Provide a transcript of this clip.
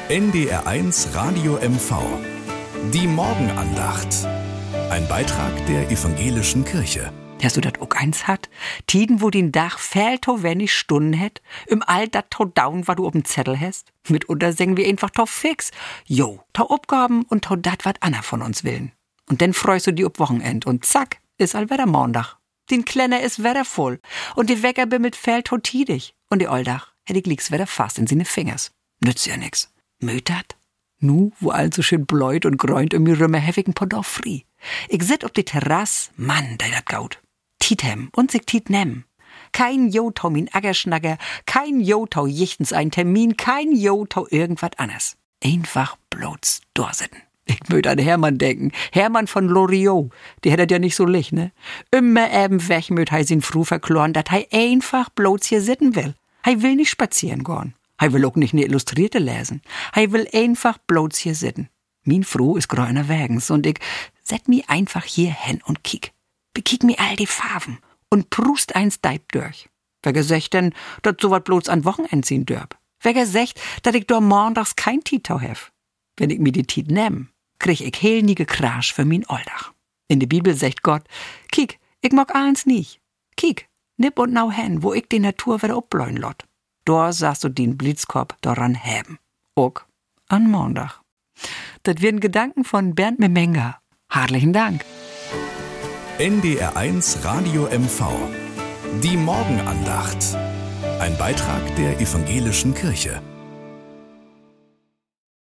NDR1 Radio MV. Die Morgenandacht. Ein Beitrag der evangelischen Kirche. Hast du dat auch eins hat? Tiden, wo den Dach fehlt, wenig Stunden hätt, im All dat tau down, was du ob'n Zettel hast? Mitunter sägen wir einfach tau fix. Jo, tau Aufgaben und tau dat, wat Anna von uns willen. Und dann freust du die ob Wochenend und zack, ist all wieder Montag. Den Klenner ist wieder voll und die Wecker bimmelt fehlt tau tidig. Und die Oldach hätt ich lieg's wieder fast in seine Fingers. Nützt ja nix. Mötert? Nu, wo all so schön bläut und gräunt und mir rümmer hevigen Podorf fri. Ich sit op die Terrasse, Mann, dei dat gaut. Tiethem und sich tiet nemm. Kein Jotau min Aggerschnagger, kein Jotau jichtens ein Termin, kein Jotau irgendwas anders. Einfach bloß dorsitten. Ich möcht an Hermann denken, Hermann von Loriot, die hättet ja nicht so lich, ne? Immer eben weg möcht hei sin Fru verkloren, dat hei einfach bloß hier sitten will. Hei will nicht spazieren gorn. Hei will auch nicht ne Illustrierte lesen. Hei will einfach bloß hier sitten. Min Fru is gröner Wägens und ich set mi einfach hier hin und kick. Bekick mi all die Farben und prust eins Deib durch. Wer gesagt denn, dat so wat bloß an Wochenend sehen dörb? Wer gesagt, dat ich do montags kein Tietau hef? Wenn ich mi die Tiet nemm, krieg ich heel nie Gekrasch für min Oldach. In de Bibel sagt Gott, kick, ich mag eins nicht. Kick, nipp und nau hen, wo ich die Natur wieder opbläuen lot. Dor sagst du den Blitzkorb daran haben. Ook an Montag. Das werden Gedanken von Bernd Memenger. Herzlichen Dank. NDR1 Radio MV. Die Morgenandacht. Ein Beitrag der evangelischen Kirche.